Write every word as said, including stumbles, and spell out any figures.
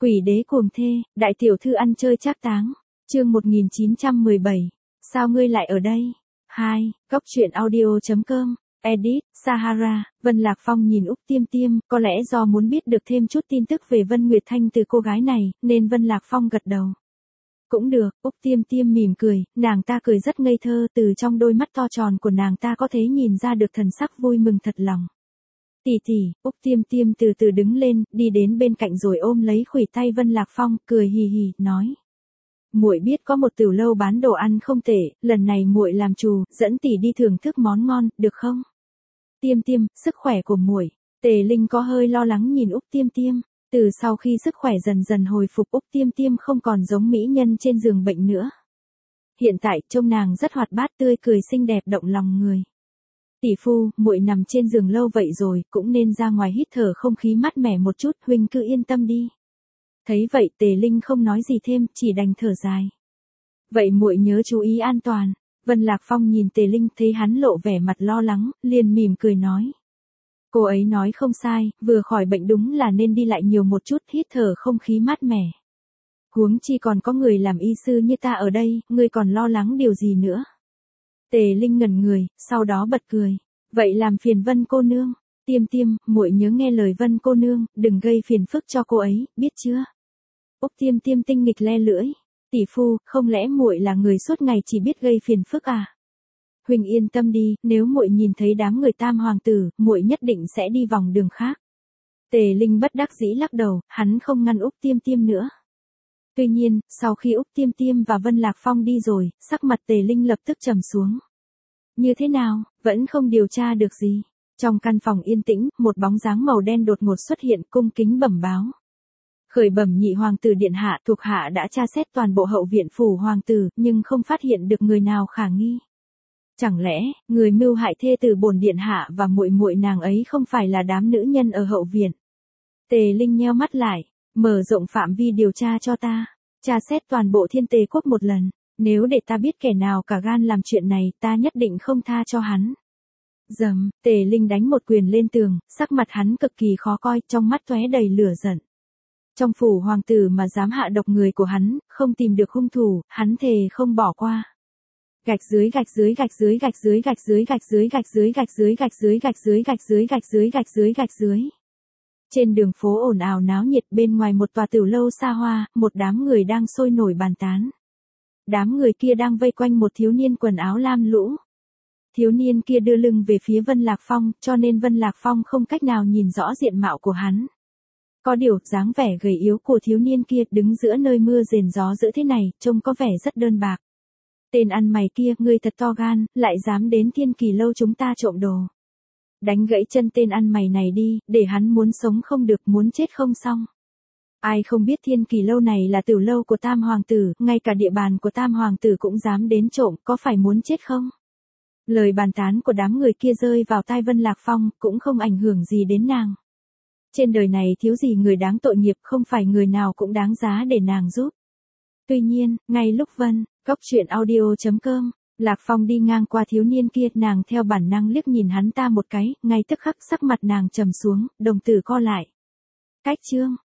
Quỷ đế cuồng thê, đại tiểu thư ăn chơi trác táng. Chương một nghìn chín trăm mười bảy. Sao ngươi lại ở đây? hai. Góc truyện audio.com. Edit, Sahara. Vân Lạc Phong nhìn Úc Tiêm Tiêm, có lẽ do muốn biết được thêm chút tin tức về Vân Nguyệt Thanh từ cô gái này, nên Vân Lạc Phong gật đầu. Cũng được, Úc Tiêm Tiêm mỉm cười, nàng ta cười rất ngây thơ, từ trong đôi mắt to tròn của nàng ta có thể nhìn ra được thần sắc vui mừng thật lòng. Tỷ tỷ, Úc Tiêm Tiêm từ từ đứng lên, đi đến bên cạnh rồi ôm lấy khuỷu tay Vân Lạc Phong, cười hì hì, nói: "Muội biết có một tiểu lâu bán đồ ăn không tệ, lần này muội làm chủ, dẫn tỷ đi thưởng thức món ngon, được không?" Tiêm Tiêm, sức khỏe của muội. Tề Linh có hơi lo lắng nhìn Úc Tiêm Tiêm. Từ sau khi sức khỏe dần dần hồi phục, Úc Tiêm Tiêm không còn giống mỹ nhân trên giường bệnh nữa. Hiện tại trông nàng rất hoạt bát, tươi cười xinh đẹp động lòng người. "Tỷ phu, muội nằm trên giường lâu vậy rồi, cũng nên ra ngoài hít thở không khí mát mẻ một chút, huynh cứ yên tâm đi." Thấy vậy Tề Linh không nói gì thêm, chỉ đành thở dài. "Vậy muội nhớ chú ý an toàn." Vân Lạc Phong nhìn Tề Linh, thấy hắn lộ vẻ mặt lo lắng, liền mỉm cười nói: "Cô ấy nói không sai, vừa khỏi bệnh đúng là nên đi lại nhiều một chút, hít thở không khí mát mẻ. Huống chi còn có người làm y sư như ta ở đây, ngươi còn lo lắng điều gì nữa?" Tề Linh ngẩn người, sau đó bật cười. "Vậy làm phiền Vân cô nương." "Tiêm Tiêm, muội nhớ nghe lời Vân cô nương, đừng gây phiền phức cho cô ấy, biết chưa?" Úc Tiêm Tiêm tinh nghịch le lưỡi. "Tỷ phu, không lẽ muội là người suốt ngày chỉ biết gây phiền phức à?" "Huynh yên tâm đi, nếu muội nhìn thấy đám người Tam hoàng tử, muội nhất định sẽ đi vòng đường khác." Tề Linh bất đắc dĩ lắc đầu, hắn không ngăn Úc Tiêm Tiêm nữa. Tuy nhiên, sau khi Úc Tiêm Tiêm và Vân Lạc Phong đi rồi, sắc mặt Tề Linh lập tức trầm xuống. "Như thế nào, vẫn không điều tra được gì?" Trong căn phòng yên tĩnh, một bóng dáng màu đen đột ngột xuất hiện, cung kính bẩm báo: "Khởi bẩm nhị hoàng tử điện hạ, thuộc hạ đã tra xét toàn bộ hậu viện phủ hoàng tử, nhưng không phát hiện được người nào khả nghi." "Chẳng lẽ, người mưu hại thê tử bổn điện hạ và muội muội nàng ấy không phải là đám nữ nhân ở hậu viện?" Tề Linh nheo mắt lại. "Mở rộng phạm vi điều tra cho ta, tra xét toàn bộ Thiên Tề quốc một lần, nếu để ta biết kẻ nào cả gan làm chuyện này, ta nhất định không tha cho hắn." Dầm, Tề Linh đánh một quyền lên tường, sắc mặt hắn cực kỳ khó coi, trong mắt tóe đầy lửa giận. Trong phủ hoàng tử mà dám hạ độc người của hắn, không tìm được hung thủ, hắn thề không bỏ qua. Gạch dưới gạch dưới gạch dưới gạch dưới gạch dưới gạch dưới gạch dưới gạch dưới gạch dưới gạch dưới gạch dưới gạch dưới gạch dưới gạch dưới. Trên đường phố ồn ào náo nhiệt, bên ngoài một tòa tiểu lâu xa hoa, một đám người đang sôi nổi bàn tán. Đám người kia đang vây quanh một thiếu niên quần áo lam lũ. Thiếu niên kia đưa lưng về phía Vân Lạc Phong, cho nên Vân Lạc Phong không cách nào nhìn rõ diện mạo của hắn. Có điều, dáng vẻ gầy yếu của thiếu niên kia đứng giữa nơi mưa rền gió dữ thế này, trông có vẻ rất đơn bạc. "Tên ăn mày kia, ngươi thật to gan, lại dám đến Thiên Kỳ lâu chúng ta trộm đồ. Đánh gãy chân tên ăn mày này đi, để hắn muốn sống không được, muốn chết không xong." Ai không biết Thiên Kỳ lâu này là tiểu lâu của Tam hoàng tử, ngay cả địa bàn của Tam hoàng tử cũng dám đến trộm, có phải muốn chết không? Lời bàn tán của đám người kia rơi vào tai Vân Lạc Phong, cũng không ảnh hưởng gì đến nàng. Trên đời này thiếu gì người đáng tội nghiệp, không phải người nào cũng đáng giá để nàng giúp. Tuy nhiên, ngay lúc Vân, góc truyện audio.com, Lạc Phong đi ngang qua thiếu niên kia, nàng theo bản năng liếc nhìn hắn ta một cái, ngay tức khắc sắc mặt nàng trầm xuống, đồng tử co lại. Cách chương